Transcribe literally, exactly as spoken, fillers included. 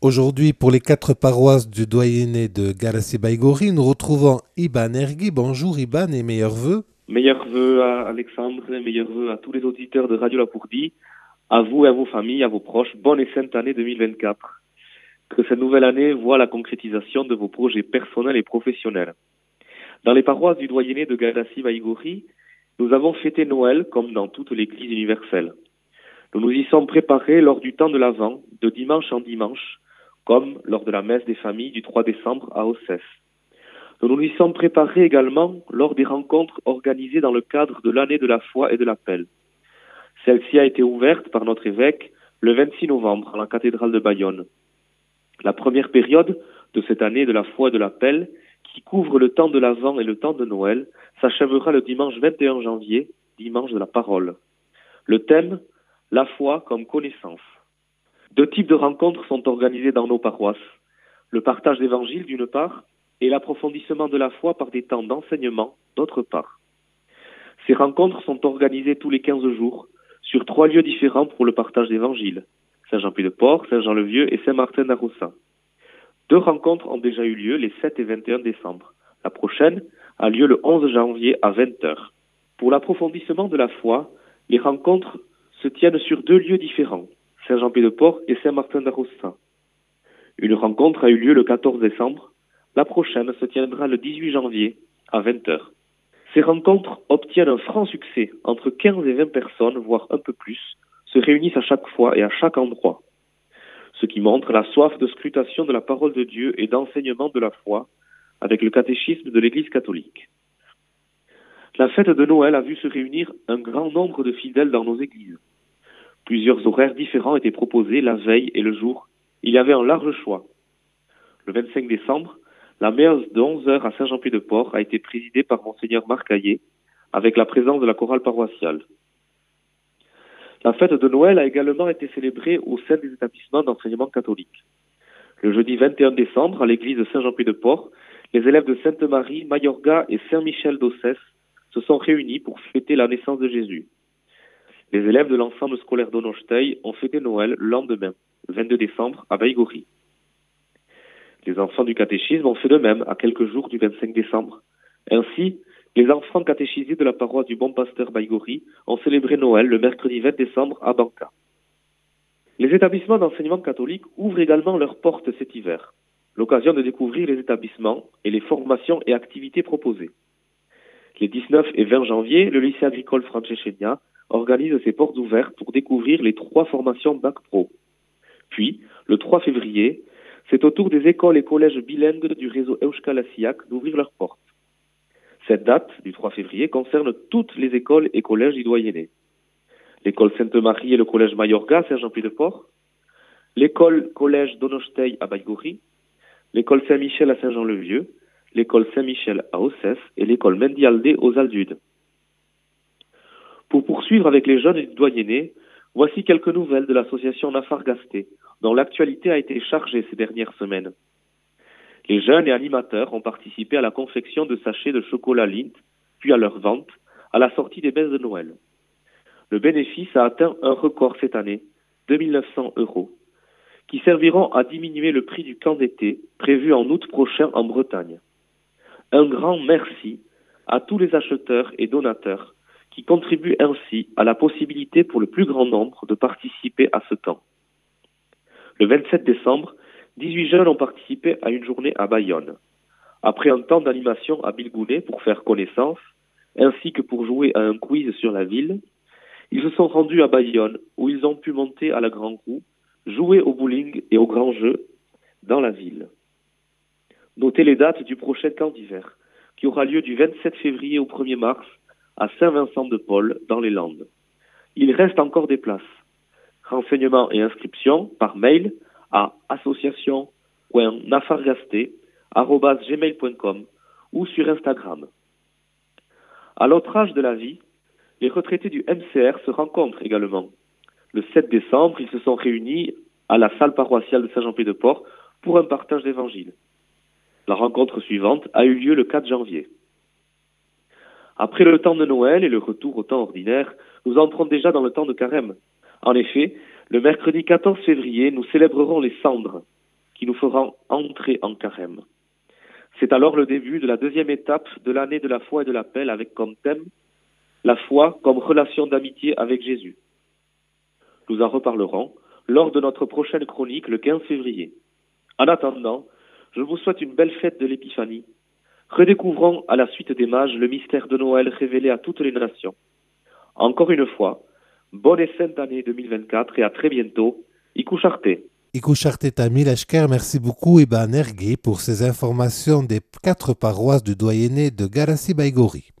Aujourd'hui, pour les quatre paroisses du doyenné de Galassi-Baïgori, nous retrouvons Iban Ergui. Bonjour Iban et meilleurs vœux. Meilleurs vœux à Alexandre, meilleurs vœux à tous les auditeurs de Radio Lapourdie, à vous et à vos familles, à vos proches. Bonne et sainte année deux mille vingt-quatre. Que cette nouvelle année voit la concrétisation de vos projets personnels et professionnels. Dans les paroisses du doyenné de Galassi-Baïgori, nous avons fêté Noël comme dans toute l'Église universelle. Nous nous y sommes préparés lors du temps de l'Avent, de dimanche en dimanche, comme lors de la messe des familles du trois décembre à Ossès. Nous nous y sommes préparés également lors des rencontres organisées dans le cadre de l'année de la foi et de l'appel. Celle-ci a été ouverte par notre évêque le vingt-six novembre à la cathédrale de Bayonne. La première période de cette année de la foi et de l'appel, qui couvre le temps de l'Avent et le temps de Noël, s'achèvera le dimanche vingt et un janvier, dimanche de la parole. Le thème, la foi comme connaissance. Deux types de rencontres sont organisées dans nos paroisses. Le partage d'évangile d'une part, et l'approfondissement de la foi par des temps d'enseignement d'autre part. Ces rencontres sont organisées tous les quinze jours, sur trois lieux différents pour le partage d'évangile, Saint-Jean-Pied-de-Port, Saint-Jean-le-Vieux et Saint-Martin-d'Arroussin. Deux rencontres ont déjà eu lieu les sept et vingt et un décembre. La prochaine a lieu le onze janvier à vingt heures. Pour l'approfondissement de la foi, les rencontres se tiennent sur deux lieux différents, Saint-Jean-Pied-de-Port et Saint-Martin-d'Arroussin. Une rencontre a eu lieu le quatorze décembre. La prochaine se tiendra le dix-huit janvier à vingt heures. Ces rencontres obtiennent un franc succès. Entre quinze et vingt personnes, voire un peu plus, se réunissent à chaque fois et à chaque endroit. Ce qui montre la soif de scrutation de la parole de Dieu et d'enseignement de la foi avec le catéchisme de l'Église catholique. La fête de Noël a vu se réunir un grand nombre de fidèles dans nos églises. Plusieurs horaires différents étaient proposés la veille et le jour. Il y avait un large choix. Le vingt-cinq décembre, la messe de onze heures à Saint-Jean-Pied-de-Port a été présidée par Monseigneur Marc Hayet, avec la présence de la chorale paroissiale. La fête de Noël a également été célébrée au sein des établissements d'enseignement catholique. Le jeudi vingt et un décembre, à l'église de Saint-Jean-Pied-de-Port, les élèves de Sainte-Marie, Majorga et Saint-Michel d'Ossès se sont réunis pour fêter la naissance de Jésus. Les élèves de l'ensemble scolaire d'Onostei ont fêté Noël le lendemain, le vingt-deux décembre, à Baïgori. Les enfants du catéchisme ont fait de même à quelques jours du vingt-cinq décembre. Ainsi, les enfants catéchisés de la paroisse du Bon Pasteur Baïgori ont célébré Noël le mercredi vingt décembre à Banca. Les établissements d'enseignement catholique ouvrent également leurs portes cet hiver, l'occasion de découvrir les établissements et les formations et activités proposées. Les dix-neuf et vingt janvier, le lycée agricole Francescegna organise ses portes ouvertes pour découvrir les trois formations Bac Pro. Puis, le trois février, c'est au tour des écoles et collèges bilingues du réseau Euskal Haziak d'ouvrir leurs portes. Cette date, du trois février, concerne toutes les écoles et collèges du doyenné. L'école Sainte-Marie et le collège Majorga à Saint-Jean-Pied-de-Port, l'école collège d'Onostei à Baïgori, l'école Saint-Michel à Saint-Jean-le-Vieux, l'école Saint-Michel à Ossès et l'école Mendialdé aux Aldudes. Pour poursuivre avec les jeunes du doyenné, voici quelques nouvelles de l'association Nafargasté, dont l'actualité a été chargée ces dernières semaines. Les jeunes et animateurs ont participé à la confection de sachets de chocolat Lindt, puis à leur vente, à la sortie des messes de Noël. Le bénéfice a atteint un record cette année, deux mille neuf cents euros, qui serviront à diminuer le prix du camp d'été prévu en août prochain en Bretagne. Un grand merci à tous les acheteurs et donateurs qui contribuent ainsi à la possibilité pour le plus grand nombre de participer à ce camp. Le vingt-sept décembre, dix-huit jeunes ont participé à une journée à Bayonne. Après un temps d'animation à Bilgounet pour faire connaissance, ainsi que pour jouer à un quiz sur la ville, ils se sont rendus à Bayonne où ils ont pu monter à la Grand Roue, jouer au bowling et au grand jeu dans la ville. Notez les dates du prochain camp d'hiver, qui aura lieu du vingt-sept février au premier mars à Saint-Vincent-de-Paul dans les Landes. Il reste encore des places. Renseignements et inscriptions par mail à association point nafargasté arobase gmail point com ou sur Instagram. À l'autre âge de la vie, les retraités du M C R se rencontrent également. Le sept décembre, ils se sont réunis à la salle paroissiale de Saint-Jean-Pied-de-Port pour un partage d'évangile. La rencontre suivante a eu lieu le quatre janvier. Après le temps de Noël et le retour au temps ordinaire, nous entrons déjà dans le temps de carême. En effet, le mercredi quatorze février, nous célébrerons les cendres. qui nous fera entrer en carême. C'est alors le début de la deuxième étape de l'année de la foi et de l'appel avec comme thème la foi comme relation d'amitié avec Jésus. Nous en reparlerons lors de notre prochaine chronique le quinze février. En attendant, je vous souhaite une belle fête de l'Épiphanie. Redécouvrons à la suite des mages le mystère de Noël révélé à toutes les nations. Encore une fois, bonne et sainte année deux mille vingt-quatre et à très bientôt. Iku Charte. Iku Charte Tamil Ashker, merci beaucoup Iban Ergi pour ces informations des quatre paroisses du doyenné de Garassi Baigori.